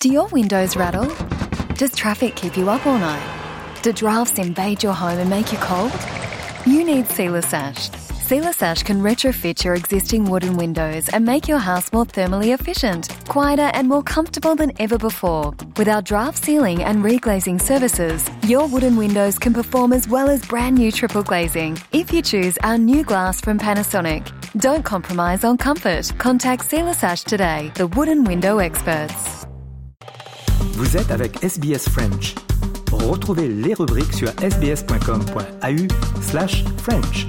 Do your windows rattle? Does traffic keep you up all night? Do drafts invade your home and make you cold? You need Sealer Sash. Sealer Sash can retrofit your existing wooden windows and make your house more thermally efficient, quieter and more comfortable than ever before. With our draft sealing and reglazing services, your wooden windows can perform as well as brand new triple glazing if you choose our new glass from Panasonic. Don't compromise on comfort. Contact Sealer Sash today, the wooden window experts. Vous êtes avec SBS French. Retrouvez les rubriques sur sbs.com.au/French.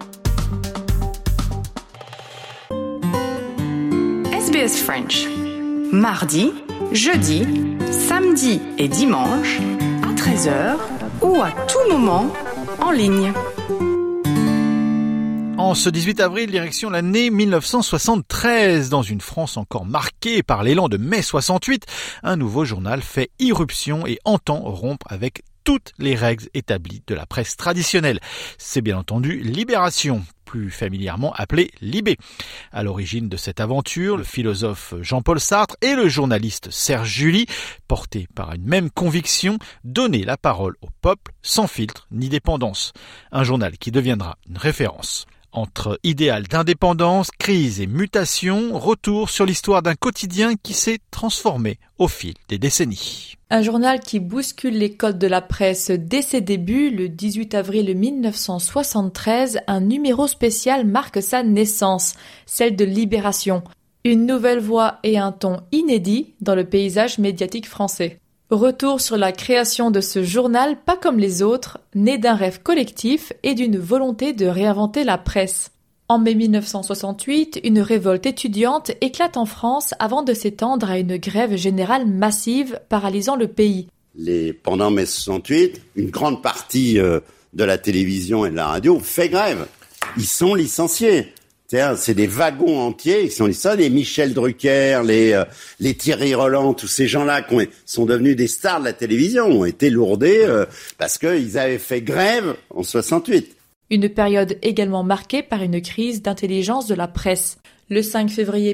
SBS French. Mardi, jeudi, samedi et dimanche à 13h ou à tout moment en ligne. En ce 18 avril, direction l'année 1973, dans une France encore marquée par l'élan de mai 68, un nouveau journal fait irruption et entend rompre avec toutes les règles établies de la presse traditionnelle. C'est bien entendu Libération, plus familièrement appelé Libé. À l'origine de cette aventure, le philosophe Jean-Paul Sartre et le journaliste Serge July, portés par une même conviction, donner la parole au peuple sans filtre ni dépendance. Un journal qui deviendra une référence. Entre idéal d'indépendance, crise et mutation, retour sur l'histoire d'un quotidien qui s'est transformé au fil des décennies. Un journal qui bouscule les codes de la presse dès ses débuts, le 18 avril 1973, un numéro spécial marque sa naissance, celle de Libération. Une nouvelle voix et un ton inédit dans le paysage médiatique français. Retour sur la création de ce journal pas comme les autres, né d'un rêve collectif et d'une volonté de réinventer la presse. En mai 1968, une révolte étudiante éclate en France avant de s'étendre à une grève générale massive paralysant le pays. Pendant mai 68, une grande partie de la télévision et de la radio fait grève. Ils sont licenciés. C'est des wagons entiers, ils sont ça, les Michel Drucker, les Thierry Roland, tous ces gens-là qui sont devenus des stars de la télévision, ont été lourdés parce qu'ils avaient fait grève en 68. Une période également marquée par une crise d'intelligence de la presse. Le 5 février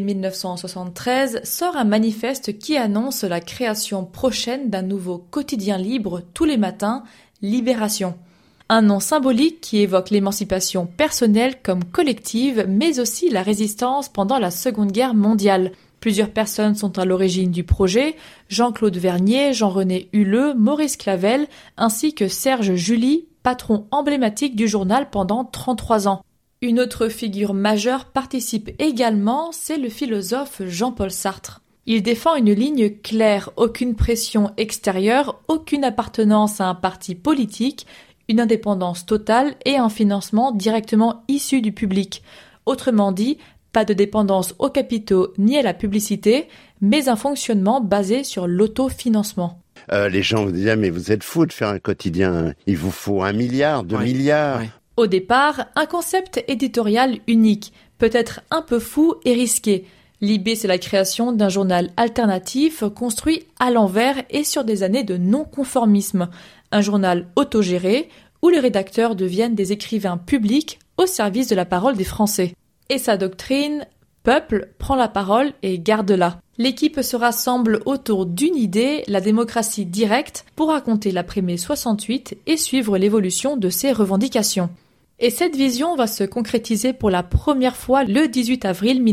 1973 sort un manifeste qui annonce la création prochaine d'un nouveau quotidien libre tous les matins, Libération. Un nom symbolique qui évoque l'émancipation personnelle comme collective, mais aussi la résistance pendant la Seconde Guerre mondiale. Plusieurs personnes sont à l'origine du projet, Jean-Claude Vernier, Jean-René Huleux, Maurice Clavel, ainsi que Serge July, patron emblématique du journal pendant 33 ans. Une autre figure majeure participe également, c'est le philosophe Jean-Paul Sartre. Il défend une ligne claire, aucune pression extérieure, aucune appartenance à un parti politique, une indépendance totale et un financement directement issu du public. Autrement dit, pas de dépendance aux capitaux ni à la publicité, mais un fonctionnement basé sur l'autofinancement. Les gens vous disaient, mais vous êtes fous de faire un quotidien, il vous faut 1 milliard, 2 milliards. Oui. Au départ, un concept éditorial unique, peut-être un peu fou et risqué. Libé, c'est la création d'un journal alternatif construit à l'envers et sur des années de non-conformisme. Un journal autogéré où les rédacteurs deviennent des écrivains publics au service de la parole des Français. Et sa doctrine, peuple, prend la parole et garde-la. L'équipe se rassemble autour d'une idée, la démocratie directe, pour raconter l'après-mai 68 et suivre l'évolution de ses revendications. Et cette vision va se concrétiser pour la première fois le 18 avril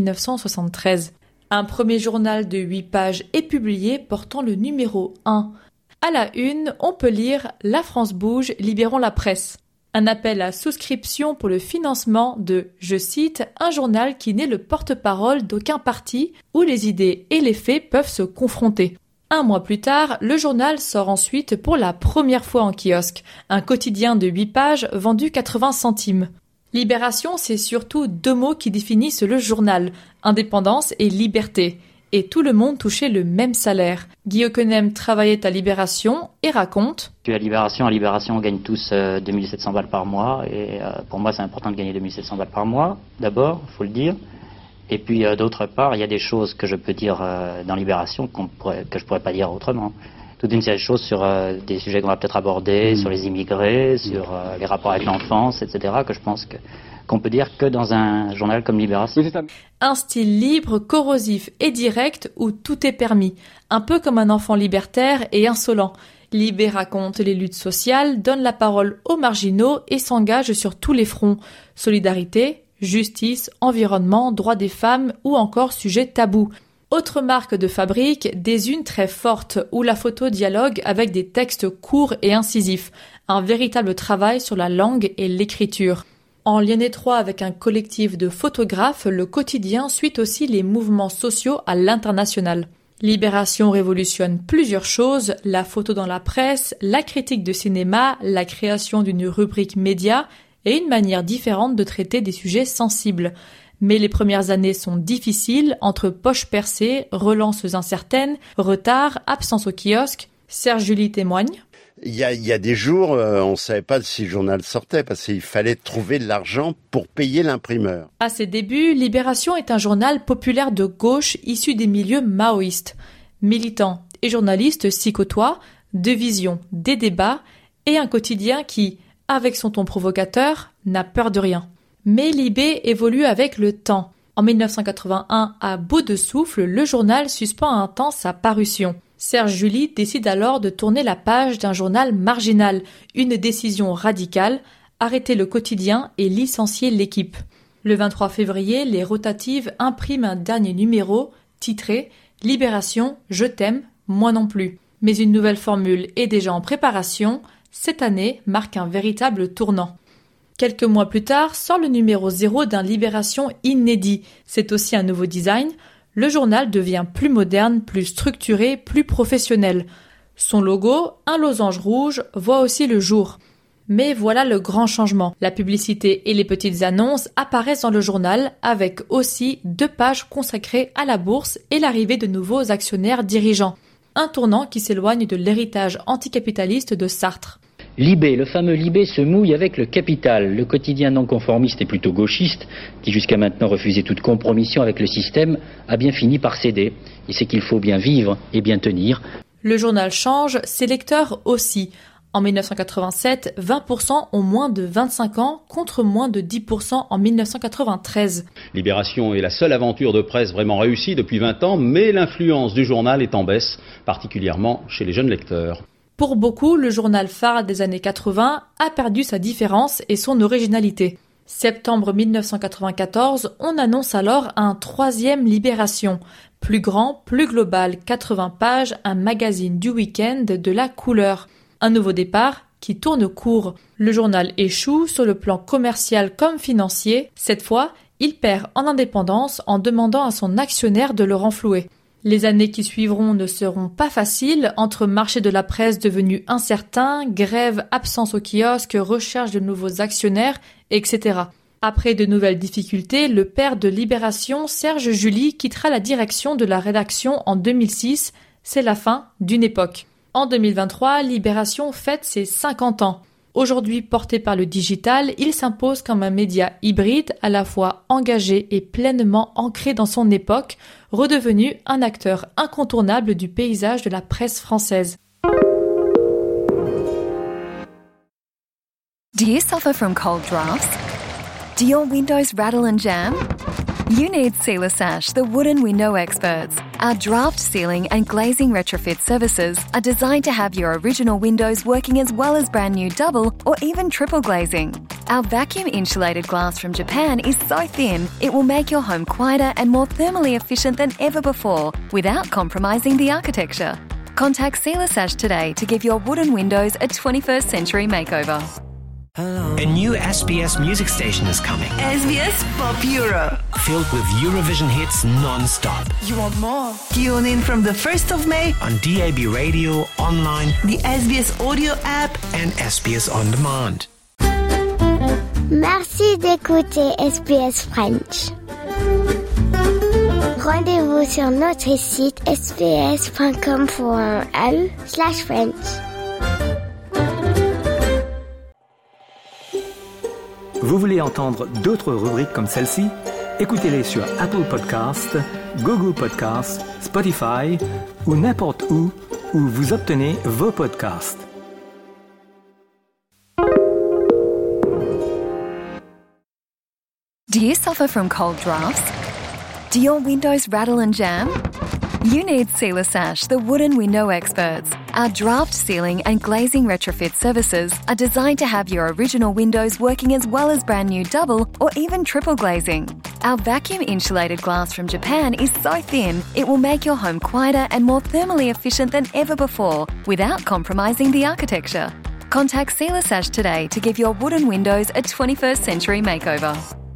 1973. Un premier journal de 8 pages est publié portant le numéro 1. À la une, on peut lire « La France bouge, libérons la presse ». Un appel à souscription pour le financement de, je cite, un journal qui n'est le porte-parole d'aucun parti, où les idées et les faits peuvent se confronter. 1 mois plus tard, le journal sort ensuite pour la première fois en kiosque, un quotidien de 8 pages vendu 80 centimes. Libération, c'est surtout 2 mots qui définissent le journal, indépendance et liberté. Et tout le monde touchait le même salaire. Guy Okenem travaillait à Libération et raconte À Libération, on gagne tous 2700 balles par mois. Et pour moi, c'est important de gagner 2700 balles par mois, d'abord, il faut le dire. Et puis, d'autre part, il y a des choses que je peux dire dans Libération que je pourrais pas dire autrement. Toute une série de choses sur des sujets qu'on va peut-être aborder, sur les immigrés, sur les rapports avec l'enfance, etc., que je pense qu'on peut dire que dans un journal comme Libération. Un style libre, corrosif et direct où tout est permis, un peu comme un enfant libertaire et insolent. Libé raconte les luttes sociales, donne la parole aux marginaux et s'engage sur tous les fronts. Solidarité, justice, environnement, droits des femmes ou encore sujets tabous. Autre marque de fabrique, des unes très fortes où la photo dialogue avec des textes courts et incisifs. Un véritable travail sur la langue et l'écriture. En lien étroit avec un collectif de photographes, le quotidien suit aussi les mouvements sociaux à l'international. Libération révolutionne plusieurs choses, la photo dans la presse, la critique de cinéma, la création d'une rubrique média et une manière différente de traiter des sujets sensibles. Mais les premières années sont difficiles, entre poches percées, relances incertaines, retard, absence au kiosque. Serge Julie témoigne. Il y a des jours, on ne savait pas si le journal sortait parce qu'il fallait trouver de l'argent pour payer l'imprimeur. À ses débuts, Libération est un journal populaire de gauche issu des milieux maoïstes. Militants et journalistes s'y côtoient, deux visions, des débats et un quotidien qui, avec son ton provocateur, n'a peur de rien. Mais Libé évolue avec le temps. En 1981, à bout de souffle, le journal suspend un temps sa parution. Serge Julie décide alors de tourner la page d'un journal marginal, une décision radicale, arrêter le quotidien et licencier l'équipe. Le 23 février, les rotatives impriment un dernier numéro, titré « Libération, je t'aime, moi non plus ». Mais une nouvelle formule est déjà en préparation. Cette année marque un véritable tournant. Quelques mois plus tard, sort le numéro 0 d'un Libération inédit. C'est aussi un nouveau design. Le journal devient plus moderne, plus structuré, plus professionnel. Son logo, un losange rouge, voit aussi le jour. Mais voilà le grand changement. La publicité et les petites annonces apparaissent dans le journal avec aussi 2 pages consacrées à la bourse et l'arrivée de nouveaux actionnaires dirigeants. Un tournant qui s'éloigne de l'héritage anticapitaliste de Sartre. Libé, le fameux Libé se mouille avec le Capital, le quotidien non conformiste et plutôt gauchiste, qui jusqu'à maintenant refusait toute compromission avec le système, a bien fini par céder. Et c'est qu'il faut bien vivre et bien tenir. Le journal change, ses lecteurs aussi. En 1987, 20% ont moins de 25 ans contre moins de 10% en 1993. Libération est la seule aventure de presse vraiment réussie depuis 20 ans, mais l'influence du journal est en baisse, particulièrement chez les jeunes lecteurs. Pour beaucoup, le journal phare des années 80 a perdu sa différence et son originalité. Septembre 1994, on annonce alors un 3e Libération. Plus grand, plus global, 80 pages, un magazine du week-end de la couleur. Un nouveau départ qui tourne court. Le journal échoue sur le plan commercial comme financier. Cette fois, il perd en indépendance en demandant à son actionnaire de le renflouer. Les années qui suivront ne seront pas faciles, entre marché de la presse devenu incertain, grève, absence au kiosque, recherche de nouveaux actionnaires, etc. Après de nouvelles difficultés, le père de Libération, Serge Julie, quittera la direction de la rédaction en 2006. C'est la fin d'une époque. En 2023, Libération fête ses 50 ans. Aujourd'hui porté par le digital, il s'impose comme un média hybride, à la fois engagé et pleinement ancré dans son époque, redevenu un acteur incontournable du paysage de la presse française. Do you suffer from cold drafts? Do your windows rattle and jam? You need Sealer Sash, the wooden window experts. Our draft sealing and glazing retrofit services are designed to have your original windows working as well as brand new double or even triple glazing. Our vacuum insulated glass from Japan is so thin, it will make your home quieter and more thermally efficient than ever before without compromising the architecture. Contact Sealer Sash today to give your wooden windows a 21st century makeover. A new SBS music station is coming. SBS Pop Euro. Filled with Eurovision hits non-stop. You want more? Tune in from the 1st of May On DAB radio, online, the SBS audio app. and SBS On Demand. Merci d'écouter SBS French. Rendez-vous sur notre site sbs.com.au/French. Vous voulez entendre d'autres rubriques comme celle-ci? Écoutez-les sur Apple Podcasts, Google Podcasts, Spotify ou n'importe où vous obtenez vos podcasts. suffer from cold drafts? Do your windows rattle and jam? You need Sealer Sash, the wooden window experts. Our draft sealing and glazing retrofit services are designed to have your original windows working as well as brand new double or even triple glazing. Our vacuum insulated glass from Japan is so thin, it will make your home quieter and more thermally efficient than ever before without compromising the architecture. Contact Sealer Sash today to give your wooden windows a 21st century makeover.